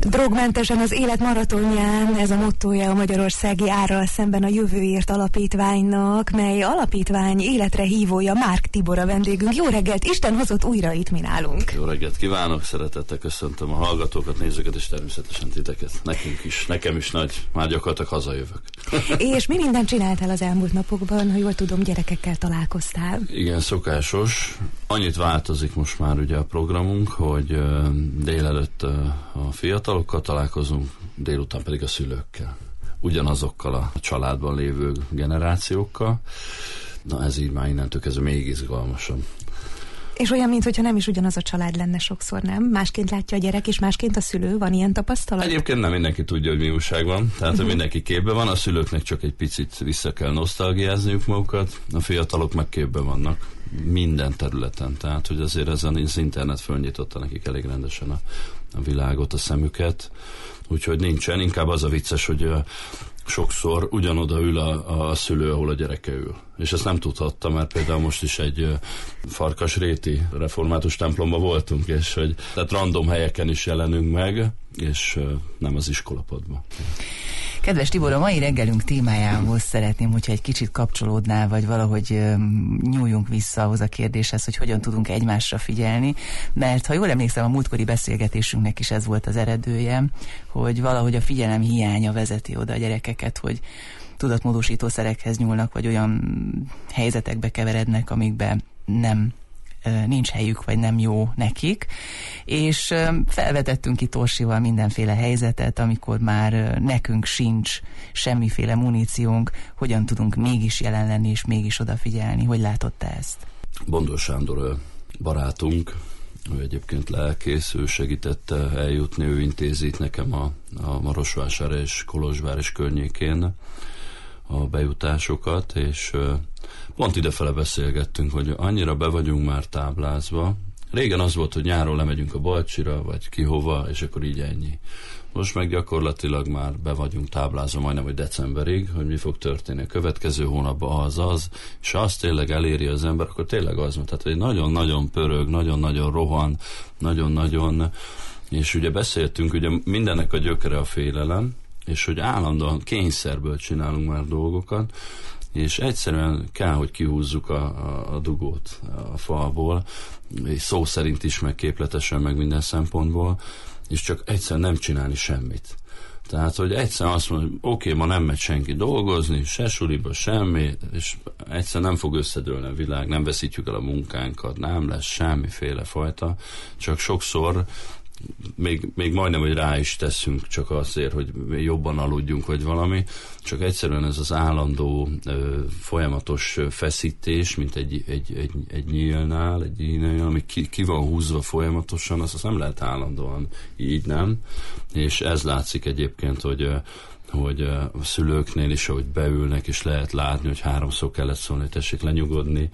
Drogmentesen az élet maratonján, ez a mottója a Magyarországi Árral Szemben a Jövőért Alapítványnak, mely alapítvány életre hívója Márk Tibor a vendégünk. Jó reggelt, Isten hozott újra itt mi nálunk. Jó reggelt kívánok, szeretettel köszöntöm a hallgatókat, nézőket és természetesen titeket. Nekem is nagy, már gyakorlatilag hazajövök. És mi mindent csináltál az elmúlt napokban, ha jól tudom, gyerekekkel találkoztál? Igen, szokásos. Annyit változik most már ugye a programunk, hogy délelőtt a fiatalokkal találkozunk, délután pedig a szülőkkel. Ugyanazokkal a családban lévő generációkkal. Na ez így már innentől kezdve még izgalmasabb. És olyan, mintha nem is ugyanaz a család lenne sokszor, nem? Másként látja a gyerek, és másként a szülő. Van ilyen tapasztalat? Egyébként nem mindenki tudja, hogy mi újság van. Tehát mindenki képben van, a szülőknek csak egy picit vissza kell nosztalgiázniuk magukat, a fiatalok meg képben vannak minden területen. Tehát, hogy azért ezen az internet fölnyitotta nekik elég rendesen a világot, a szemüket. Úgyhogy nincsen. Inkább az a vicces, hogy sokszor ugyanoda ül a szülő, ahol a gyereke ül. És ezt nem tudhatta, mert például most is egy Farkasréti református templomban voltunk, és hogy tehát random helyeken is jelenünk meg, és nem az iskolapadban. Kedves Tibor, a mai reggelünk témájához szeretném, hogyha egy kicsit kapcsolódnál, vagy valahogy nyúljunk vissza ahhoz a kérdéshez, hogy hogyan tudunk egymásra figyelni, mert ha jól emlékszem, a múltkori beszélgetésünknek is ez volt az eredője, hogy valahogy a figyelem hiánya vezeti oda a gyerekeket, hogy tudatmódosítószerekhez nyúlnak, vagy olyan helyzetekbe keverednek, amikben nincs helyük, vagy nem jó nekik, és felvetettünk itt Orsival mindenféle helyzetet, amikor már nekünk sincs semmiféle muníciónk, hogyan tudunk mégis jelen lenni, és mégis odafigyelni. Hogy látod te ezt? Bondor Sándor barátunk, ő egyébként lelkész, ő segítette eljutni, ő intézi itt nekem a Marosvásár és Kolozsvár és környékén a bejutásokat, és pont idefele beszélgettünk, hogy annyira be vagyunk már táblázva. Régen az volt, hogy nyáron lemegyünk a Balcsira, vagy ki hova, és akkor így ennyi. Most meg gyakorlatilag már be vagyunk táblázva majdnem, hogy decemberig, hogy mi fog történni a következő hónapban, az, és ha azt tényleg eléri az ember, akkor tényleg az van. Tehát, hogy nagyon-nagyon pörög, nagyon-nagyon rohan, nagyon-nagyon, és ugye beszéltünk, ugye mindennek a gyökere a félelem, és hogy állandóan kényszerből csinálunk már dolgokat, és egyszerűen kell, hogy kihúzzuk a dugót a falból, és szó szerint is, meg képletesen, meg minden szempontból, és csak egyszerűen nem csinálni semmit. Tehát, hogy egyszerűen azt mondja, hogy oké, ma nem megy senki dolgozni, se suliba, semmi, és egyszerűen nem fog összedőlni a világ, nem veszítjük el a munkánkat, nem lesz semmiféle fajta, csak sokszor még majdnem, hogy rá is teszünk csak azért, hogy jobban aludjunk, vagy valami, csak egyszerűen ez az állandó folyamatos feszítés, mint egy nyílnál, ami ki van húzva folyamatosan, azt nem lehet állandóan így, nem? És ez látszik egyébként, hogy a szülőknél is, ahogy beülnek, és lehet látni, hogy 3-szor kellett szólni, hogy tessék lenyugodni.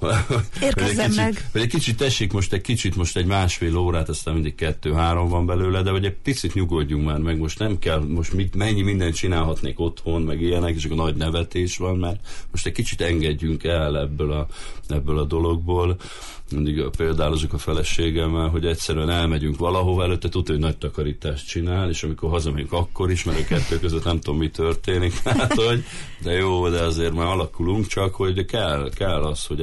Érkezzem meg. Vagy egy kicsit tessék most egy másfél órát, aztán mindig 2-3 van belőle, de hogy egy picit nyugodjunk már meg, most nem kell, most mennyi mindent csinálhatnék otthon, meg ilyenek, és akkor nagy nevetés van, mert most egy kicsit engedjünk el ebből a dologból. Mindig példálozunk a feleségemmel, hogy egyszerűen elmegyünk valahova, előtte tudja, hogy nagy takarítást csinál, és amikor hazamegyünk, akkor is, mert a kettő között nem tudom, mi történik. Hát, hogy de jó, de azért már alakulunk, csak hogy kell az, hogy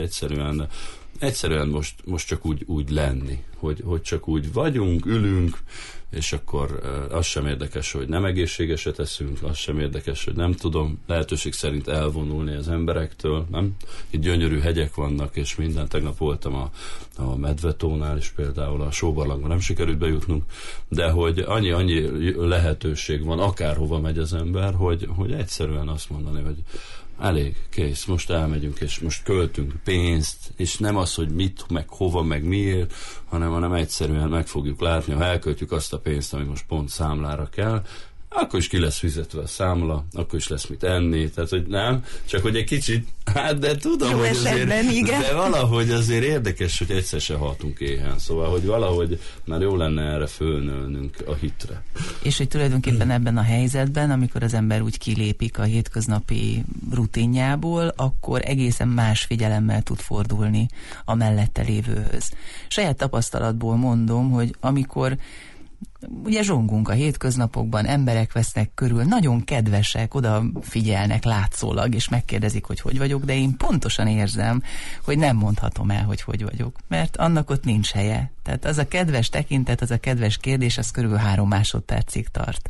egyszerűen most csak úgy lenni, hogy csak úgy vagyunk, ülünk, és akkor az sem érdekes, hogy nem egészségeset eszünk, az sem érdekes, hogy nem tudom lehetőség szerint elvonulni az emberektől, nem? Itt gyönyörű hegyek vannak, és minden. Tegnap voltam a Medvetónál is például, a Sóbarlangban nem sikerült bejutnunk, de hogy annyi lehetőség van, akárhova megy az ember, hogy egyszerűen azt mondani, hogy elég, kész, most elmegyünk, és most költünk pénzt, és nem az, hogy mit, meg hova, meg miért, hanem egyszerűen meg fogjuk látni, ha elköltjük azt a pénzt, ami most pont számlára kell, akkor is ki lesz fizetve a számla, akkor is lesz mit enni, tehát hogy nem, csak hogy egy kicsit, hát de tudom, jó hogy esetben, azért, igen. de valahogy azért érdekes, hogy egyszer se haltunk éhen, szóval, hogy valahogy már jó lenne erre fölnőnünk a hitre. És hogy tulajdonképpen ebben a helyzetben, amikor az ember úgy kilépik a hétköznapi rutinjából, akkor egészen más figyelemmel tud fordulni a mellette lévőhöz. Saját tapasztalatból mondom, hogy amikor ugye zsongunk a hétköznapokban, emberek vesznek körül, nagyon kedvesek, oda figyelnek látszólag, és megkérdezik, hogy vagyok, de én pontosan érzem, hogy nem mondhatom el, hogy vagyok, mert annak ott nincs helye. Tehát az a kedves tekintet, az a kedves kérdés, az körülbelül 3 másodpercig tart.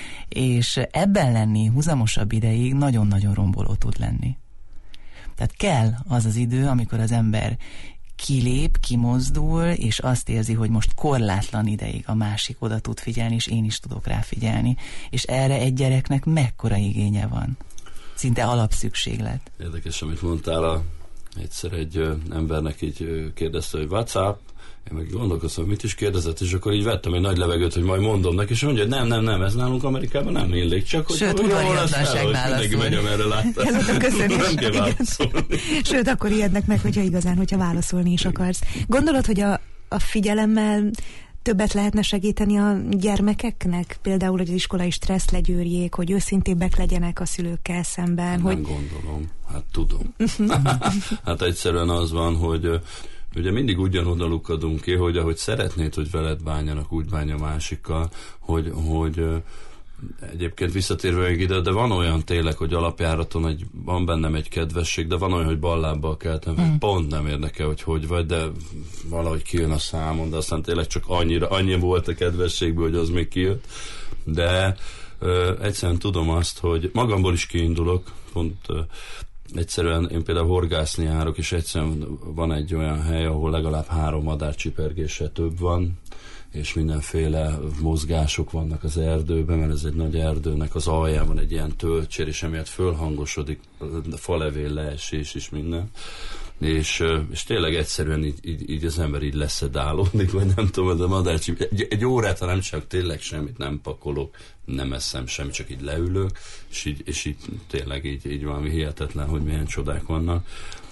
És ebben lenni húzamosabb ideig nagyon-nagyon romboló tud lenni. Tehát kell az az idő, amikor az ember kilép, kimozdul, és azt érzi, hogy most korlátlan ideig a másik oda tud figyelni, és én is tudok rá figyelni. És erre egy gyereknek mekkora igénye van. Szinte alapszükséglet. Érdekes, amit mondtál, egyszer egy embernek így kérdezte, hogy WhatsApp, én meg gondolkoztam, mit is kérdezett, és akkor így vettem egy nagy levegőt, hogy majd mondom neki, és mondja, hogy nem, ez nálunk Amerikában nem illik, csak hogy sőt, udvariatlanság mindenki megy, amerre látta. Nem kell válaszolni. Sőt, akkor ijednek meg, hogyha válaszolni is akarsz. Gondolod, hogy a figyelemmel többet lehetne segíteni a gyermekeknek? Például, hogy az iskolai stressz legyőrjék, hogy őszintébbek legyenek a szülőkkel szemben. Nem gondolom, hát tudom. Hát egyszerűen az van, hogy ugye mindig ugyanoda lukadunk ki, hogy ahogy szeretnéd, hogy veled bánjanak, úgy bánja másikkal, hogy egyébként visszatérve még ide, de van olyan tényleg, hogy alapjáraton van bennem egy kedvesség, de van olyan, hogy ballábbal keltem, pont nem érdekel, hogy vagy, de valahogy kijön a számon, de aztán tényleg csak annyi volt a kedvességből, hogy az még kijött. De egyszerűen tudom azt, hogy magamból is kiindulok, pont egyszerűen én például horgászni járok, és egyszerűen van egy olyan hely, ahol legalább 3 madárcsipergése több van, és mindenféle mozgások vannak az erdőben, mert ez egy nagy erdőnek az alján van egy ilyen tölcsér, és emiatt fölhangosodik a falevél leesés is minden. És tényleg egyszerűen így az ember így leszedálódik, vagy nem tudom, de madárcsi, egy órát, ha nem csak tényleg semmit nem pakolok, nem eszem semmit, csak így leülök, és így tényleg így valami hihetetlen, hogy milyen csodák vannak.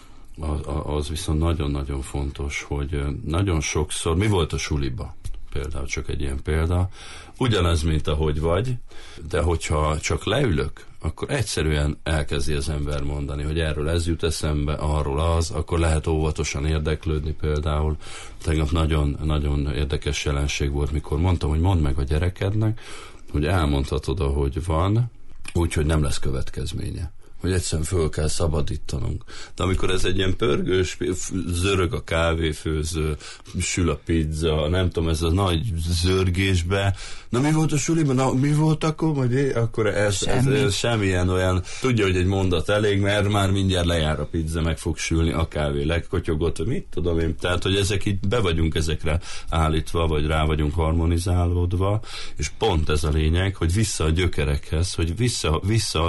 Az viszont nagyon-nagyon fontos, hogy nagyon sokszor, mi volt a suliba? Például csak egy ilyen példa, ugyanaz, mint ahogy vagy, de hogyha csak leülök, akkor egyszerűen elkezdi az ember mondani, hogy erről ez jut eszembe, arról az, akkor lehet óvatosan érdeklődni például. Tegnap nagyon érdekes jelenség volt, mikor mondtam, hogy mondd meg a gyerekednek, hogy elmondhatod, ahogy van, úgyhogy nem lesz következménye. Hogy egyszerűen föl kell szabadítanunk. De amikor ez egy ilyen pörgős, zörög a kávéfőző, sül a pizza, nem tudom, ez a nagy zörgésbe, na mi volt a suliban, na mi volt akkor ez semmilyen olyan, tudja, hogy egy mondat elég, mert már mindjárt lejár a pizza, meg fog sülni, a kávé legkotyogott, mit tudom én, tehát, hogy ezek így be vagyunk ezekre állítva, vagy rá vagyunk harmonizálódva, és pont ez a lényeg, hogy vissza a gyökerekhez, hogy vissza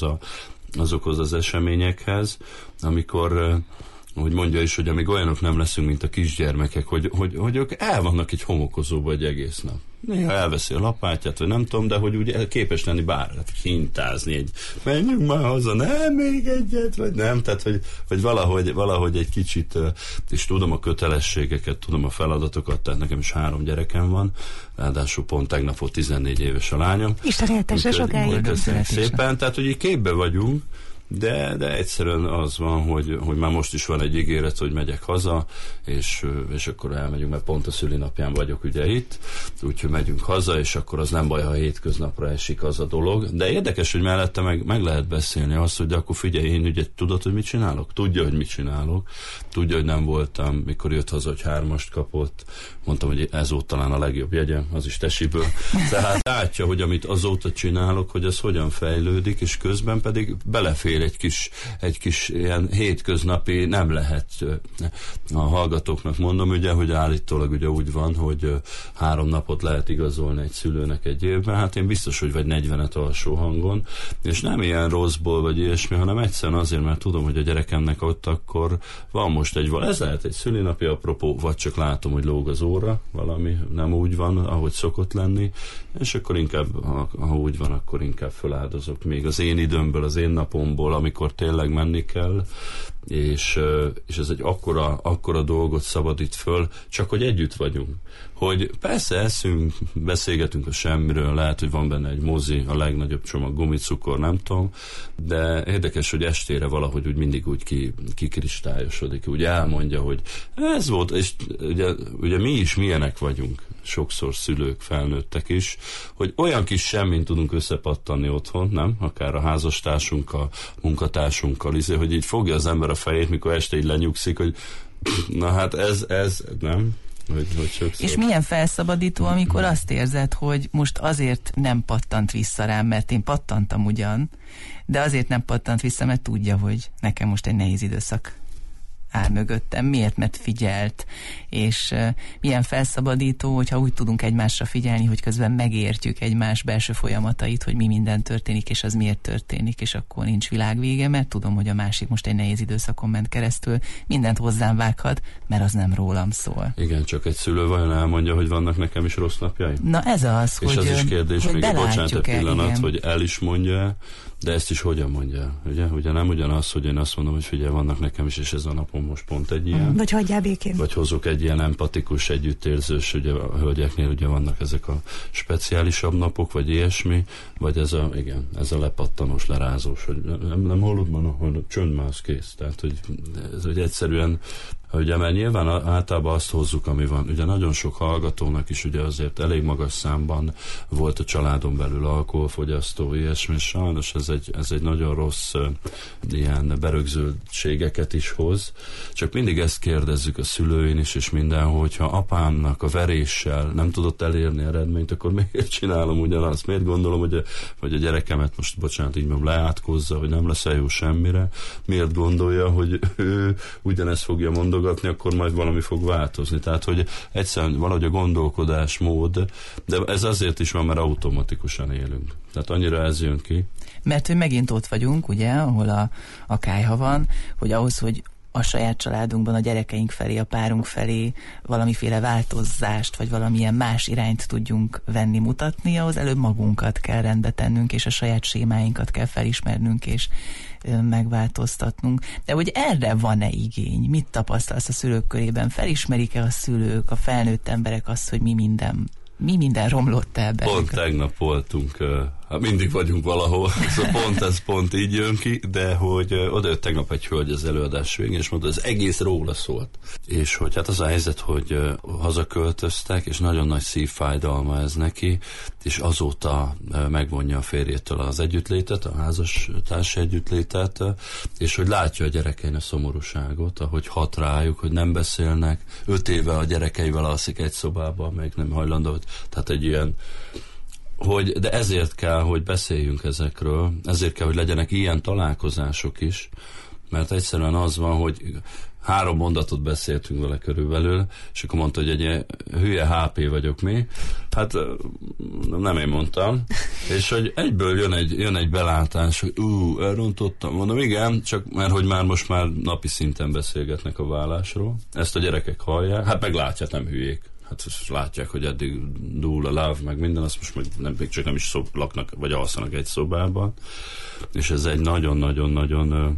azokhoz az eseményekhez, amikor, hogy mondja is, hogy amíg olyanok nem leszünk, mint a kisgyermekek, hogy ők el vannak egy homokozóba egy egész nap. Néha elveszi a lapátját, vagy nem tudom, de hogy úgy képes lenni hintázni menjünk már haza, nem, még egyet, vagy nem, tehát hogy valahogy egy kicsit, és tudom a kötelességeket, tudom a feladatokat, tehát nekem is 3 gyerekem van, ráadásul pont tegnap volt 14 éves a lányom. Isten éltesse sokáig. Köszönjük szépen, tehát hogy így képbe vagyunk, de egyszerűen az van, hogy már most is van egy ígéret, hogy megyek haza, és akkor elmegyünk, mert pont a szülinapján vagyok ugye itt, úgyhogy megyünk haza, és akkor az nem baj, ha hétköznapra esik az a dolog. De érdekes, hogy mellette meg lehet beszélni azt, hogy akkor figyelj, én ugye tudod, hogy mit csinálok? Tudja, hogy mit csinálok. Tudja, hogy nem voltam, mikor jött haza, hogy 3-ast kapott. Mondtam, hogy ez volt talán a legjobb jegyem, az is tesiből. Tehát látja, hogy amit azóta csinálok, hogy ez hogyan fejlődik, és közben pedig belefér egy kis ilyen hétköznapi, nem lehet a hallgatóknak mondom, ugye, hogy állítólag ugye úgy van, hogy 3 napot lehet igazolni egy szülőnek egy évben, hát én biztos, hogy vagy 40-et alsó hangon, és nem ilyen rosszból vagy ilyesmi, hanem egyszerűen azért, mert tudom, hogy a gyerekemnek ott akkor van most ez lehet egy szülinapi apropó, vagy csak látom, hogy lóg az óra, valami nem úgy van, ahogy szokott lenni, és akkor inkább, ha úgy van, akkor inkább feláldozok még az én időmből, az én napomból, amikor tényleg menni kell, és ez egy akkora dolgot szabadít föl, csak hogy együtt vagyunk. Hogy persze eszünk, beszélgetünk a semmiről, lehet, hogy van benne egy mozi, a legnagyobb csomag gumicukor, nem tudom, de érdekes, hogy estére valahogy úgy mindig úgy kikristályosodik, úgy elmondja, hogy ez volt, és ugye mi is milyenek vagyunk. sokszor szülők, felnőttek is, hogy olyan kis semmint tudunk összepattanni otthon, nem? Akár a házastársunkkal, munkatársunkkal, hogy így fogja az ember a fejét, mikor este így lenyugszik, hogy na hát ez nem? És milyen felszabadító, amikor azt érzed, hogy most azért nem pattant vissza rám, mert én pattantam ugyan, de azért nem pattant vissza, mert tudja, hogy nekem most egy nehéz időszak áll mögöttem. Miért? Mert figyelt. És milyen felszabadító, hogyha úgy tudunk egymásra figyelni, hogy közben megértjük egymás belső folyamatait, hogy mi minden történik, és az miért történik, és akkor nincs világvége, mert tudom, hogy a másik most egy nehéz időszakon ment keresztül, mindent hozzám vághat, mert az nem rólam szól. Igen, csak egy szülő vajon elmondja, hogy vannak nekem is rossz napjaim? Na ez az, és hogy az is kérdés, hogy még bocsánat, egy pillanat, igen. hogy el is mondja, de ezt is hogyan mondja? Ugye nem ugyanaz, hogy én azt mondom, hogy figyelj, vannak nekem is, és ez a napon most pont egy ilyen. Vagy hagyjál békén. Vagy hozok egy ilyen empatikus, együttérzős, ugye a hölgyeknél ugye vannak ezek a speciálisabb napok, vagy ilyesmi, vagy ez a lepattanós, lerázós, hogy nem hallod már, hogy csönd már, az kész. Tehát, hogy egyszerűen ugye, mert nyilván általában azt hozzuk, ami van. Ugye nagyon sok hallgatónak is ugye azért elég magas számban volt a családon belül alkoholfogyasztó, ilyesmi, és sajnos ez egy nagyon rossz ilyen berögzültségeket is hoz. Csak mindig ezt kérdezzük a szülőin is, és mindenhol, hogyha apámnak a veréssel nem tudott elérni eredményt, akkor miért csinálom ugyanazt? Miért gondolom, hogy a gyerekemet most, bocsánat, így mondom, leátkozza, hogy nem lesz jó semmire? Miért gondolja, hogy ő ugyanezt fogja mondogatni, akkor majd valami fog változni? Tehát, hogy egyszerűen valahogy a gondolkodásmód, de ez azért is van, mert automatikusan élünk. Tehát annyira ez jön ki. Mert hogy megint ott vagyunk, ugye, ahol a kályha van, hogy ahhoz, hogy a saját családunkban, a gyerekeink felé, a párunk felé valamiféle változást, vagy valamilyen más irányt tudjunk venni, mutatni, ahhoz előbb magunkat kell rendbe tennünk, és a saját sémáinkat kell felismernünk, és megváltoztatnunk. De hogy erre van-e igény? Mit tapasztalsz a szülők körében? Felismerik-e a szülők, a felnőtt emberek azt, hogy mi minden romlott el belőle? Pont tegnap voltunk, mindig vagyunk valahol, szóval pont így jön ki, de hogy odajött tegnap egy hölgy az előadás végén, és mondta, ez egész róla szólt. És hogy hát az a helyzet, hogy hazaköltöztek, és nagyon nagy szívfájdalma ez neki, és azóta megvonja a férjétől az együttlétet, a házastársi együttlétet, és hogy látja a gyerekein a szomorúságot, ahogy hat rájuk, hogy nem beszélnek, 5 éve a gyerekeivel alszik egy szobában, még nem hajlandó, tehát egy ilyen de ezért kell, hogy beszéljünk ezekről, ezért kell, hogy legyenek ilyen találkozások is, mert egyszerűen az van, hogy 3 mondatot beszéltünk vele körülbelül, és akkor mondta, hogy egy hülye HP vagyok mi. Hát nem én mondtam. És hogy egyből jön egy belátás, hogy elrontottam. Mondom, igen, csak mert hogy most már napi szinten beszélgetnek a vállásról. Ezt a gyerekek hallják. Hát meg látják, nem hülyék. Hát látják, hogy eddig dúl a love, meg minden, azt most még csak nem is laknak, vagy alszanak egy szobában. És ez egy nagyon-nagyon-nagyon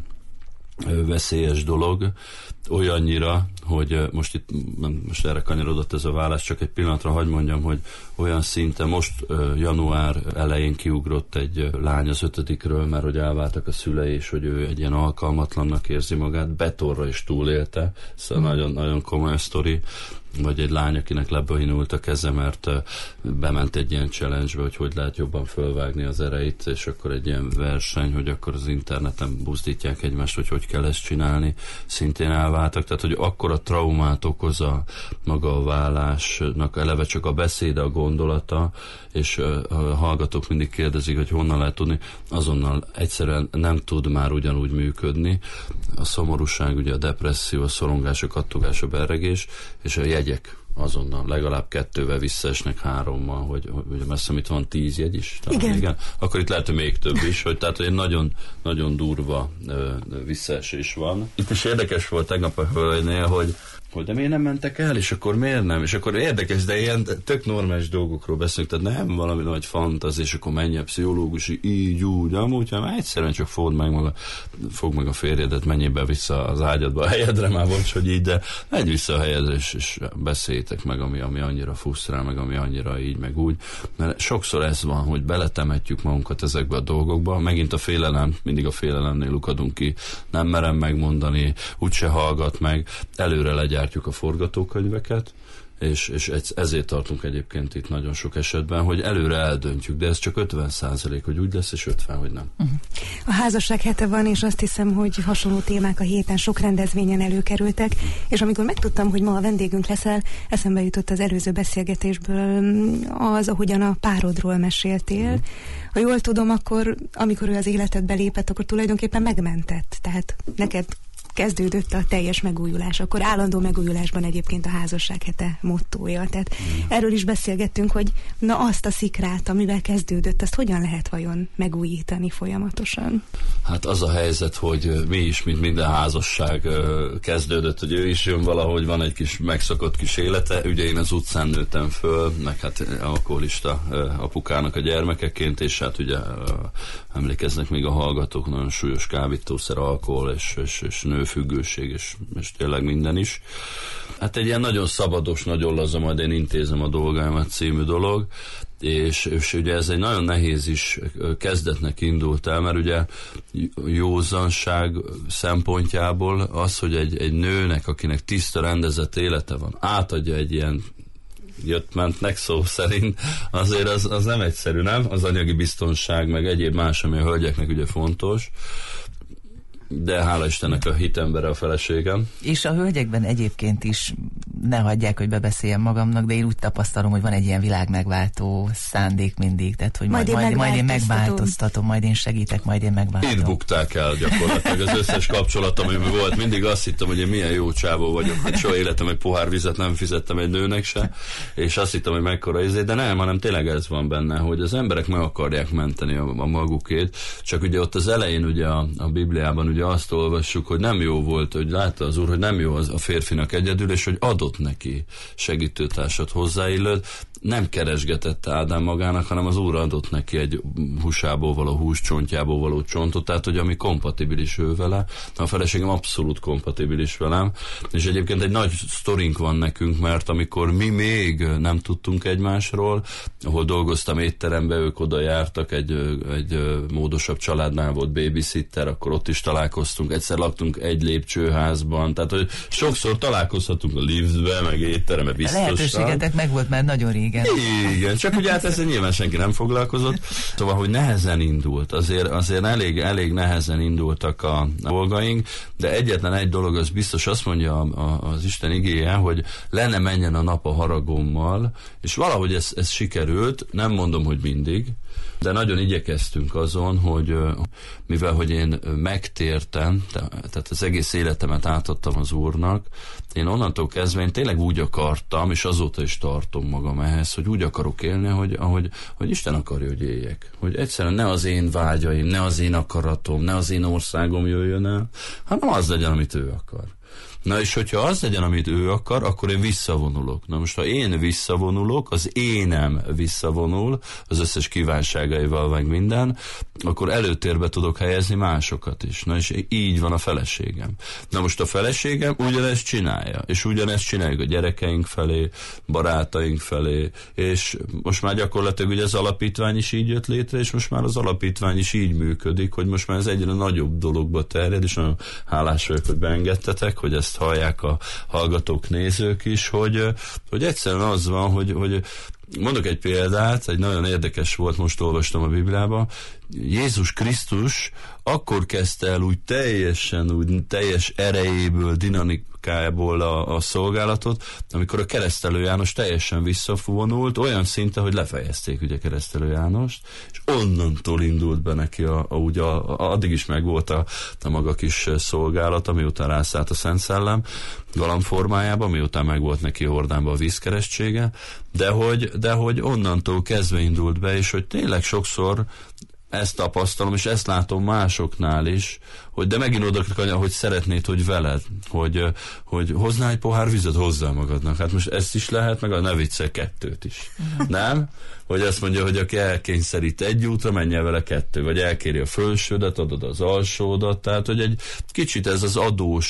veszélyes dolog, olyannyira, hogy most erre kanyarodott ez a válasz, csak egy pillanatra hadd mondjam, hogy olyan szinten most január elején kiugrott egy lány az 5-ről, mert hogy elváltak a szülei, és hogy ő egy ilyen alkalmatlannak érzi magát, betonra is túlélte, szóval nagyon-nagyon komoly sztori, vagy egy lány, akinek lebonyult a keze, mert bement egy ilyen challenge-be, hogy lehet jobban fölvágni az ereit, és akkor egy ilyen verseny, hogy akkor az interneten buzdítják egymást, hogy kell ezt csinálni, szintén elváltak, tehát hogy akkora traumát okoz maga a vállásnak, eleve csak a beszéde, a gondolata, és a hallgatók mindig kérdezik, hogy honnan lehet tudni, azonnal egyszerűen nem tud már ugyanúgy működni. A szomorúság, ugye a depresszió, a szorongás, a kattogás, a berregés, és a jegyek azonnal legalább 2-vel visszaesnek 3-mal, hogy messze itt van 10 jegy is. Igen. Akkor itt lehet, hogy még több is, hogy tehát egy nagyon, nagyon durva visszaesés van. Itt is érdekes volt tegnap a hölgynél, hogy de miért nem mentek el, és akkor miért nem? És akkor érdekes, de ilyen tök normális dolgokról beszélünk, tehát nem valami nagy fantazi, és akkor menj el pszichológusi, így, úgy, amúgy, hanem egyszerűen csak fogd meg a férjedet, menjél be vissza az ágyadba a helyedre, már bocs, hogy így, de menj vissza a helyedre, és beszéljétek meg, ami annyira frusztrál, meg ami annyira így, meg úgy. Mert sokszor ez van, hogy beletemetjük magunkat ezekbe a dolgokba, megint a félelem, mindig a félelemnél lukadunk ki, nem merem megmondani, úgyse hallgat meg, előre legyártjuk a forgatókönyveket, és ezért tartunk egyébként itt nagyon sok esetben, hogy előre eldöntjük, de ez csak 50%, hogy úgy lesz, és 50%, hogy nem. A házasság hete van, és azt hiszem, hogy hasonló témák a héten sok rendezvényen előkerültek, és amikor megtudtam, hogy ma a vendégünk leszel, eszembe jutott az előző beszélgetésből az, ahogyan a párodról meséltél. Ha jól tudom, akkor amikor ő az életedbe lépett, akkor tulajdonképpen megmentett. Tehát neked kezdődött a teljes megújulás. Akkor állandó megújulásban egyébként a házasság hete mottója. Tehát erről is beszélgettünk, hogy na azt a szikrát, amivel kezdődött, azt hogyan lehet vajon megújítani folyamatosan? Hát az a helyzet, hogy mi is, mint minden házasság kezdődött, hogy ő is jön valahogy, van egy kis megszokott kis élete. Ugye én az utcán nőttem föl, meg hát alkoholista apukának a gyermekeként, és hát ugye emlékeznek még a hallgatók, nagyon súlyos kábítószer, alkohol és nőfüggőség, és tényleg minden is. Hát egy ilyen nagyon szabados, nagyon laza, majd én intézem a dolgaimat című dolog, és ugye ez egy nagyon nehéz is kezdetnek indult el, mert ugye józanság szempontjából az, hogy egy nőnek, akinek tiszta, rendezett élete van, átadja egy ilyen jött-mentnek szó szerint, azért az nem egyszerű, nem? Az anyagi biztonság, meg egyéb más, ami a hölgyeknek ugye fontos. De hála Istennek a hitembere a feleségem. És a hölgyekben egyébként is ne hagyják, hogy bebeszéljem magamnak, de én úgy tapasztalom, hogy van egy ilyen világmegváltó szándék mindig, tehát hogy majd én megváltoztatom, majd én segítek, majd én megváltom. Itt bukták el gyakorlatilag az összes kapcsolatom, ami volt. Mindig azt hittem, hogy én milyen jó csávó vagyok, hogy soha életem egy pohár vizet nem fizettem egy nőnek se, és azt hittem, hogy mekkora de nem, hanem tényleg ez van benne, hogy az emberek meg akarják menteni a magukét, csak ugye ott az elején ugye a Bibliában ugye azt olvassuk, hogy nem jó volt, hogy látta az Úr, hogy nem jó az a férfinak egyedül, és hogy adott neki segítőtársat hozzáillőt, nem keresgetette Ádám magának, hanem az Úr adott neki egy húsából való hús, csontjából való csontot, tehát hogy ami kompatibilis ő vele, a feleségem abszolút kompatibilis velem, és egyébként egy nagy sztorink van nekünk, mert amikor mi még nem tudtunk egymásról, ahol dolgoztam étterembe, ők oda jártak, egy módosabb családnál volt babysitter, akkor ott is találkoztunk, egyszer laktunk egy lépcsőházban, tehát hogy sokszor találkozhatunk a liftbe, meg étterembe biztosan. A lehetőségetek meg volt már nagyon régen. Igen, csak ugye hát ezzel nyilván senki nem foglalkozott. Szóval, hogy nehezen indult, azért elég nehezen indultak a dolgaink, de egyetlen egy dolog az biztos, azt mondja az Isten igéje, hogy le ne menjen a nap a haragommal, és valahogy ez sikerült, nem mondom, hogy mindig, de nagyon igyekeztünk azon, hogy mivel, hogy én megtértem, tehát az egész életemet átadtam az Úrnak, én onnantól kezdve én tényleg úgy akartam, és azóta is tartom magam ehhez, hogy úgy akarok élni, hogy Isten akarja, hogy éljek. Hogy egyszerűen ne az én vágyaim, ne az én akaratom, ne az én országom jöjjön el, hanem az legyen, amit ő akar. Na és hogyha az legyen, amit ő akar, akkor én visszavonulok. Na most, ha én visszavonulok, az énem visszavonul, az összes kívánságaival meg minden, akkor előtérbe tudok helyezni másokat is. Na és így van a feleségem. Na most a feleségem ugyanezt csinálja, és ugyanezt csináljuk a gyerekeink felé, barátaink felé, és most már gyakorlatilag ugye az alapítvány is így jött létre, és most már az alapítvány is így működik, hogy most már ez egyre nagyobb dologba terjed, és nagyon hálás vagyok, hogy beengedtetek, hogy ezt hallják a hallgatók, nézők is, hogy egyszerűen az van, hogy mondok egy példát, egy nagyon érdekes volt, most olvastam a Bibliában, Jézus Krisztus akkor kezdte el úgy teljes erejéből, dinamikájából a szolgálatot, amikor a Keresztelő János teljesen visszavonult, olyan szinte, hogy lefejezték ugye Keresztelő Jánost, és onnantól indult be neki addig is megvolt a maga kis szolgálata, miután rászállt a Szent Szellem galamb formájában, miután megvolt neki Jordánban a vízkeresztsége, de hogy onnantól kezdve indult be, és hogy tényleg sokszor ezt tapasztalom, és ezt látom másoknál is, hogy de megint oda, hogy szeretnéd, hogy veled, hogy hoznál egy pohár vizet, hozzá magadnak. Hát most ezt is lehet, meg ne viccelj, 2 is. Nem? Hogy azt mondja, hogy aki elkényszerít egy útra, menjen vele 2, vagy elkéri a felsődet, adod az alsódat, tehát hogy egy kicsit ez az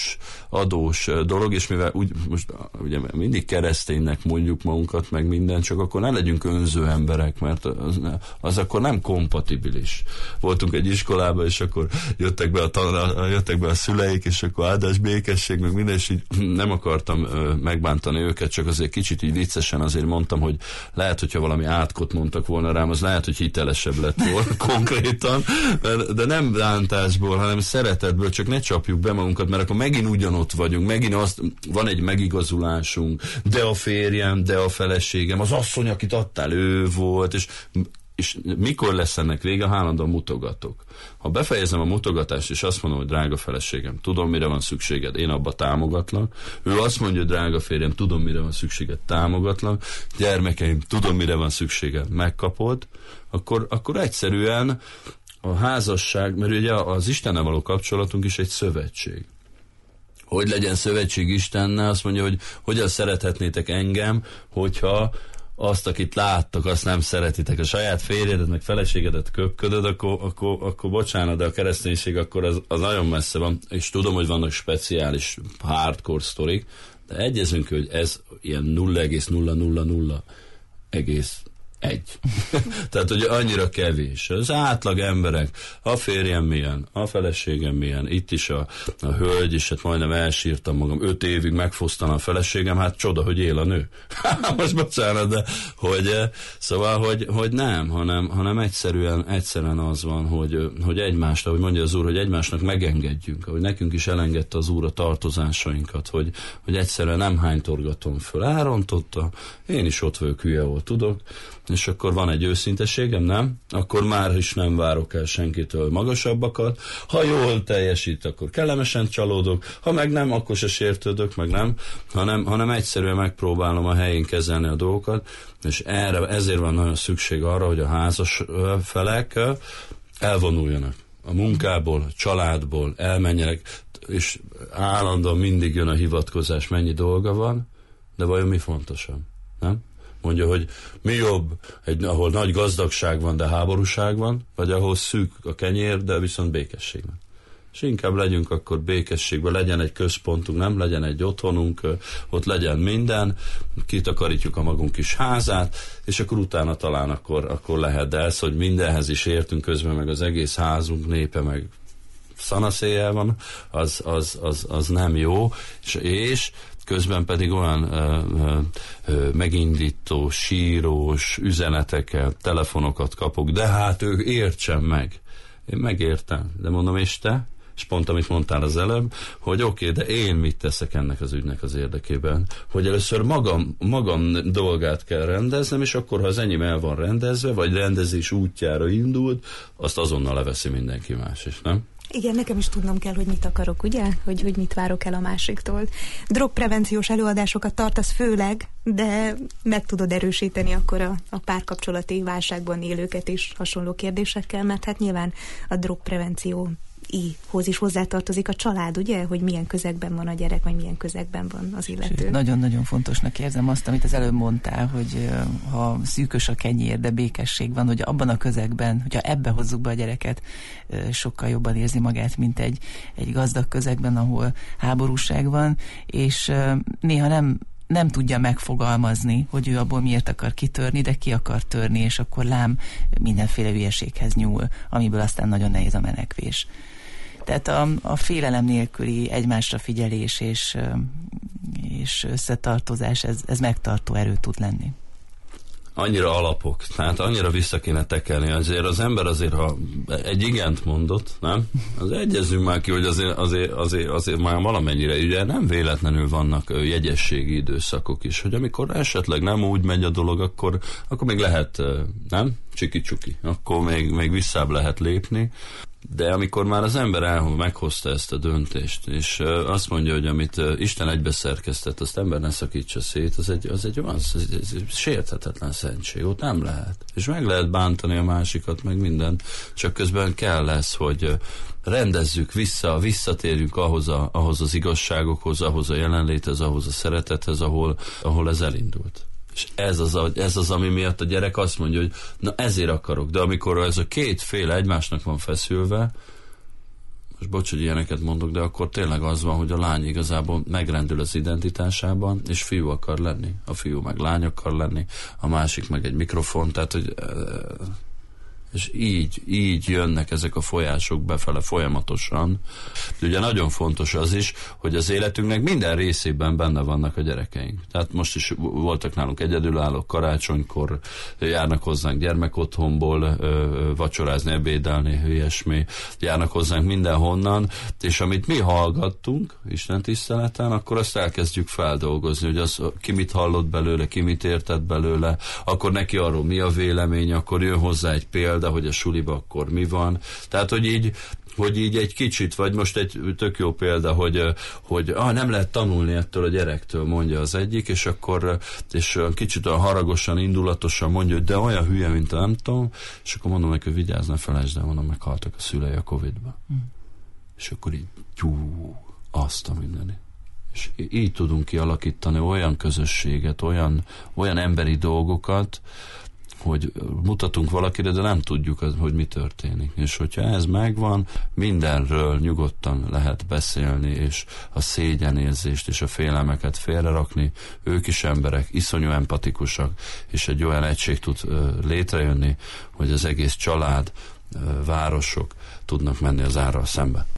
adós dolog, és mivel most ugye mindig kereszténynek mondjuk magunkat, meg minden, csak akkor ne legyünk önző emberek, mert az akkor nem kompatibilis. Voltunk egy iskolában, és akkor jöttek be a jöttek be a szüleik, és akkor áldás, békesség, meg minden, és így nem akartam megbántani őket, csak azért kicsit így viccesen azért mondtam, hogy lehet, hogyha valami átkot mondtak volna rám, az lehet, hogy hitelesebb lett volna konkrétan, de nem bántásból, hanem szeretetből, csak ne csapjuk be magunkat, mert akkor megint ugyanott vagyunk, megint van egy megigazulásunk, de a férjem, de a feleségem, az asszony, akit adtál, ő volt, és mikor lesz ennek vége, állandóan mutogatok. Ha befejezem a mutogatást, és azt mondom, hogy drága feleségem, tudom, mire van szükséged, én abba támogatlak. Ő azt mondja, hogy drága férjem, tudom, mire van szükséged, támogatlak. Gyermekeim, tudom, mire van szükséged, megkapod. Akkor egyszerűen a házasság, mert ugye az Istennel való kapcsolatunk is egy szövetség. Hogy legyen szövetség Istennel, azt mondja, hogy hogyan szerethetnétek engem, hogyha azt, akit láttok, azt nem szeretitek. A saját férjedet, meg feleségedet köpködöd, akkor bocsánat, de a kereszténység akkor az nagyon messze van, és tudom, hogy vannak speciális hardcore sztorik, de egyezünk, hogy ez ilyen 0,000,1. Tehát, hogy annyira kevés. Az átlag emberek, a férjem milyen, a feleségem milyen, itt is a hölgy is, hát majdnem elsírtam magam, 5 évig megfosztan a feleségem, hát csoda, hogy él a nő. Most bocsánat, de szóval, hogy nem, hanem egyszerűen az van, hogy egymást, ahogy mondja az Úr, hogy egymásnak megengedjünk, ahogy nekünk is elengedte az Úr a tartozásainkat, hogy egyszerűen nem hánytorgatom föl, elrontotta, én is ott vagyok, hülye volt, tudok, és akkor van egy őszinteségem, nem? Akkor már is nem várok el senkitől magasabbakat. Ha jól teljesít, akkor kellemesen csalódok, ha meg nem, akkor se sértődök, meg nem, hanem egyszerűen megpróbálom a helyén kezelni a dolgokat, és ezért van nagyon szükség arra, hogy a házas felek elvonuljanak a munkából, a családból, elmenjenek, és állandóan mindig jön a hivatkozás, mennyi dolga van, de vajon mi fontosabb, nem? Mondja, hogy mi jobb, ahol nagy gazdagság van, de háborúság van, vagy ahol szűk a kenyér, de viszont békesség van. És inkább legyünk akkor békességben, legyen egy központunk, nem legyen egy otthonunk, ott legyen minden, kitakarítjuk a magunk kis házát, és akkor utána talán akkor lehet, de ez, hogy mindenhez is értünk közben, meg az egész házunk népe, meg szanaszéjjel van, az nem jó, és közben pedig olyan megindító, sírós üzeneteket, telefonokat kapok, de hát ő értsen meg. Én megértem, de mondom, és te? És pont amit mondtál az előbb, hogy oké, de én mit teszek ennek az ügynek az érdekében? Hogy először magam dolgát kell rendeznem, és akkor, ha az enyém el van rendezve, vagy rendezés útjára indult, azt azonnal leveszi mindenki más is, nem? Igen, nekem is tudnom kell, hogy mit akarok, ugye? Hogy mit várok el a másiktól. Drogprevenciós előadásokat tartasz főleg, de meg tudod erősíteni akkor a párkapcsolati válságban élőket is hasonló kérdésekkel, mert hát nyilván a drogprevencióhoz is hozzátartozik a család, ugye? Hogy milyen közegben van a gyerek, vagy milyen közegben van az illető. Nagyon-nagyon fontosnak érzem azt, amit az előbb mondtál, hogy ha szűkös a kenyér, de békesség van, hogy abban a közegben, hogyha ebbe hozzuk be a gyereket, sokkal jobban érzi magát, mint egy gazdag közegben, ahol háborúság van, és néha nem tudja megfogalmazni, hogy ő abból miért akar kitörni, de ki akar törni, és akkor lám mindenféle hülyeséghez nyúl, amiből aztán nagyon nehéz a menekvés. Tehát a félelem nélküli egymásra figyelés és összetartozás, ez megtartó erő tud lenni. Annyira alapok, tehát annyira vissza kéne tekelni. Azért az ember ha egy igent mondott, nem? Az egyezzünk már ki, hogy azért már valamennyire, ugye nem véletlenül vannak jegyességi időszakok is, hogy amikor esetleg nem úgy megy a dolog, akkor még lehet, nem? Csiki-csuki. Akkor még visszább lehet lépni. De amikor már az ember meghozta ezt a döntést, és azt mondja, hogy amit Isten egybeszerkesztett, azt ember ne szakítsa szét, az egy sérthetetlen szentség, ott nem lehet. És meg lehet bántani a másikat, meg mindent, csak közben kell lesz, hogy rendezzük visszatérjünk ahhoz az igazságokhoz, ahhoz a jelenléthez, ahhoz a szeretethez, ahol ez elindult. És ez az, ami miatt a gyerek azt mondja, hogy na ezért akarok, de amikor ez a két fél egymásnak van feszülve, most bocs, hogy ilyeneket mondok, de akkor tényleg az van, hogy a lány igazából megrendül az identitásában, és fiú akar lenni. A fiú meg lány akar lenni, a másik meg egy mikrofon, tehát hogy És így jönnek ezek a folyások befele folyamatosan. De ugye nagyon fontos az is, hogy az életünknek minden részében benne vannak a gyerekeink. Tehát most is voltak nálunk egyedülállók, karácsonykor járnak hozzánk gyermekotthonból vacsorázni, ebédelni, ilyesmi, járnak hozzánk mindenhonnan, és amit mi hallgattunk Isten tiszteleten, akkor azt elkezdjük feldolgozni, hogy az ki mit hallott belőle, ki mit értett belőle, akkor neki arról mi a vélemény, akkor jön hozzá egy példa, hogy a suliba akkor mi van. Tehát, hogy így egy kicsit, vagy most egy tök jó példa, hogy nem lehet tanulni ettől a gyerektől, mondja az egyik, és akkor kicsit olyan haragosan, indulatosan mondja, hogy de olyan hülye, mint a nem tudom, és akkor mondom neki, hogy vigyázz, ne felejtsd el, mondom, meghaltak a szülei a Covid-ba. És akkor így, azt a mindenit. És így tudunk kialakítani olyan közösséget, olyan emberi dolgokat, hogy mutatunk valakire, de nem tudjuk, hogy mi történik. És hogyha ez megvan, mindenről nyugodtan lehet beszélni, és a szégyenérzést és a félelmeket félrerakni. Ők is emberek, iszonyú empatikusak, és egy olyan egység tud létrejönni, hogy az egész család, városok tudnak menni az árral szembe.